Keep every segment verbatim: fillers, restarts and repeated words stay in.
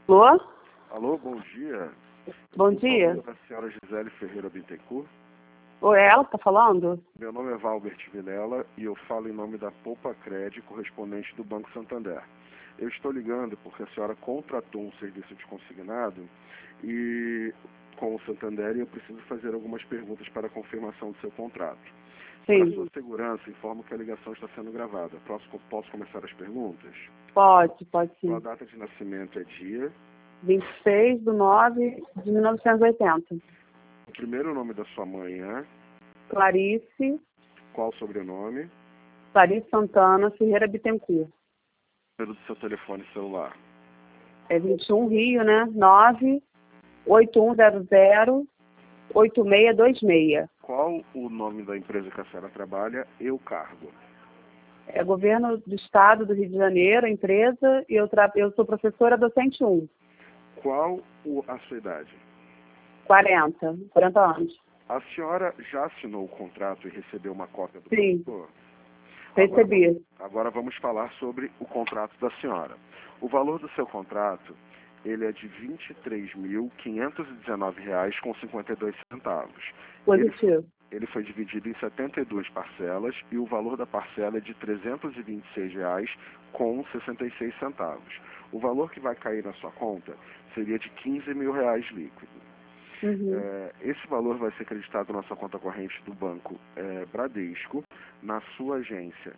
Alô? Alô, bom dia. Bom Por dia. favor, a senhora Gisele Ferreira Bittencourt. Oi, é ela que tá falando? Meu nome é Valbert Vilela e eu falo em nome da Poupa Cred, correspondente do Banco Santander. Eu estou ligando porque a senhora contratou um serviço de consignado e com o Santander e eu preciso fazer algumas perguntas para a confirmação do seu contrato. Para Sim. sua segurança, informo que a ligação está sendo gravada. Posso, posso começar as perguntas? Pode, pode Sua sim. data de nascimento é dia. vinte e seis de nove de mil novecentos e oitenta. O primeiro nome da sua mãe é? Clarice, Qual o sobrenome? Clarice Santana Ferreira Bittencourt. Número do seu telefone celular. É vinte e um Rio, né? nove oito um zero zero oito seis dois seis. Qual o nome da empresa que a senhora trabalha e o cargo? É governo do estado do Rio de Janeiro, a empresa, e eu, tra... eu sou professora docente um. Qual o, a sua idade? quarenta, quarenta anos. A senhora já assinou o contrato e recebeu uma cópia do Sim. produtor? Recebi. Agora, agora vamos falar sobre o contrato da senhora. O valor do seu contrato, ele é de vinte e três mil quinhentos e dezenove reais com cinquenta e dois centavos. Ele, Positivo. ele foi dividido em setenta e duas parcelas e o valor da parcela é de trezentos e vinte e seis reais com sessenta e seis centavos. O valor que vai cair na sua conta seria de quinze mil reais líquido. Uhum. É, esse valor vai ser acreditado na sua conta corrente do banco é, Bradesco, na sua agência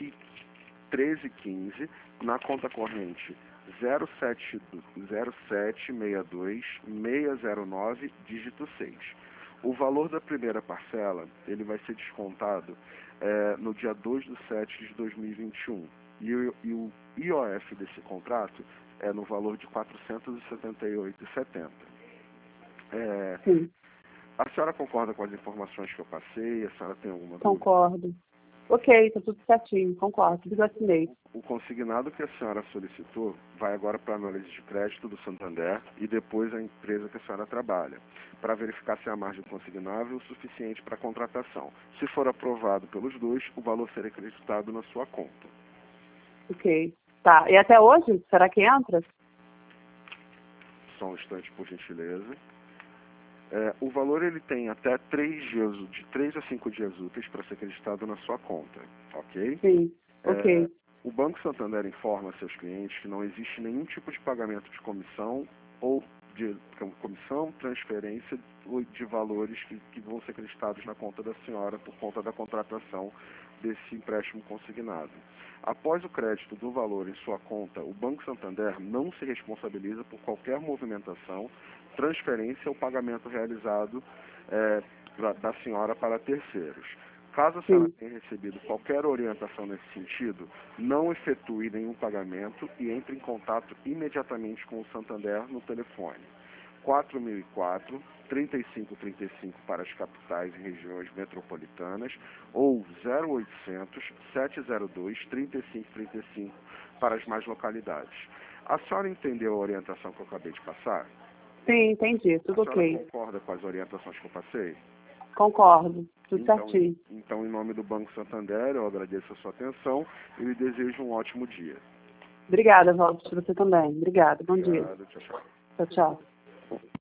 treze quinze, na conta corrente zero sete zero sete seis dois seis zero nove, dígito seis. O valor da primeira parcela ele vai ser descontado é, no dia dois de setembro de dois mil e vinte e um. E o, e o I O F desse contrato é no valor de quatrocentos e setenta e oito reais e setenta centavos. É, Sim, a senhora concorda com as informações que eu passei? A senhora tem alguma dúvida? concordo. Ok, tá tudo certinho, concordo, tudo assinei. O consignado que a senhora solicitou vai agora para a análise de crédito do Santander e depois a empresa que a senhora trabalha, para verificar se a margem consignável é o suficiente para a contratação. Se for aprovado pelos dois, o valor será acreditado na sua conta. Ok. Tá, e até hoje, será que entra? Só um instante, por gentileza. É, o valor ele tem até três dias, de três a cinco dias úteis para ser acreditado na sua conta, ok? Sim, ok. É, o Banco Santander informa seus clientes que não existe nenhum tipo de pagamento de comissão ou de comissão, transferência ou de valores que, que vão ser acreditados na conta da senhora por conta da contratação desse empréstimo consignado. Após o crédito do valor em sua conta, o Banco Santander não se responsabiliza por qualquer movimentação, transferência ou pagamento realizado é, da senhora para terceiros. Caso a senhora Sim. tenha recebido qualquer orientação nesse sentido, não efetue nenhum pagamento e entre em contato imediatamente com o Santander no telefone quatro mil e quatro, trinta e cinco trinta e cinco para as capitais e regiões metropolitanas ou zero oitocentos, sete zero dois, trinta e cinco trinta e cinco para as mais localidades. A senhora entendeu a orientação que eu acabei de passar? Sim, entendi, A tudo senhora ok. concorda com as orientações que eu passei? Concordo, tudo Então, certinho. então, em nome do Banco Santander, eu agradeço a sua atenção e lhe desejo um ótimo dia. Obrigada, Valdo, você também. Obrigada, bom dia. Obrigado, tchau, tchau. Tchau, tchau.